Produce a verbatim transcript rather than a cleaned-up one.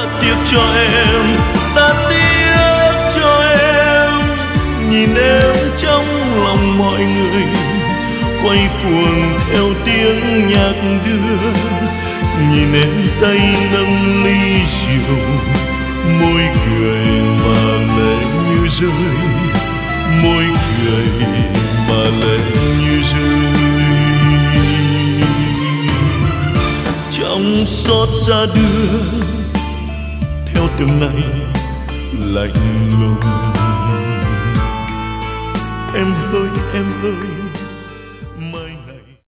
tiếc cho em, ta tiếc cho em. Nhìn em trong lòng mọi người quay cuồng theo tiếng nhạc đưa. Nhìn em tay nâng ly rượu, môi cười mà lệ như rơi, môi cười mà lệ như rơi. Trong xót xa đưa theo từng ngày lạnh lùng. Em ơi em ơi